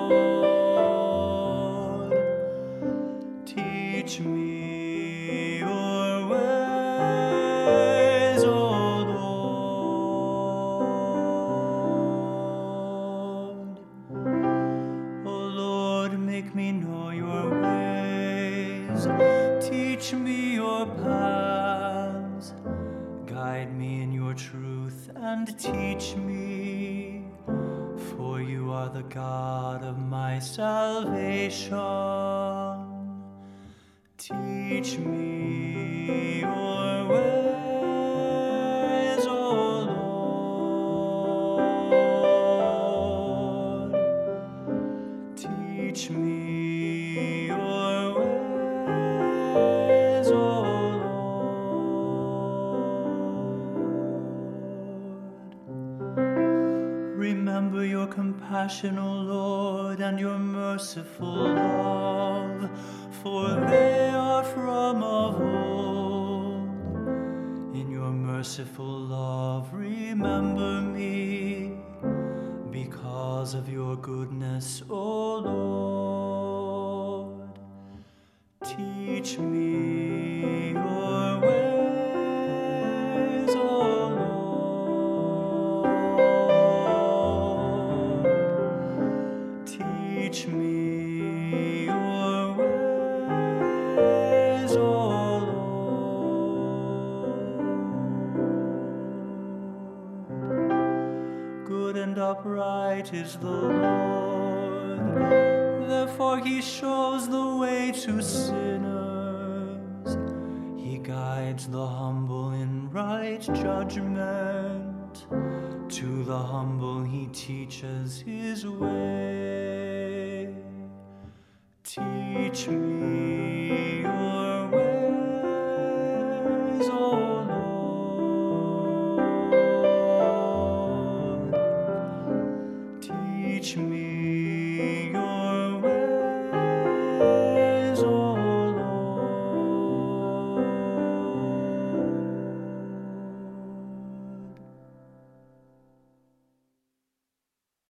Teach me your ways, O Lord. O Lord, make me know your ways. Teach me your paths. Guide me in your truth and teach me, for you are the God of my salvation. Teach me your ways, O Lord. Teach me your ways, O Lord. Remember your compassion, O Lord, and your merciful love, for they are from of old. In your merciful love, remember me, because of your goodness, O Lord. Teach me your ways, O Lord. Teach me your ways, O Lord. Good and upright is the Lord, therefore he shows the way to sinners. He guides the humble in right judgment. To the humble he teaches his way. Teach me your ways, O Lord. Teach me your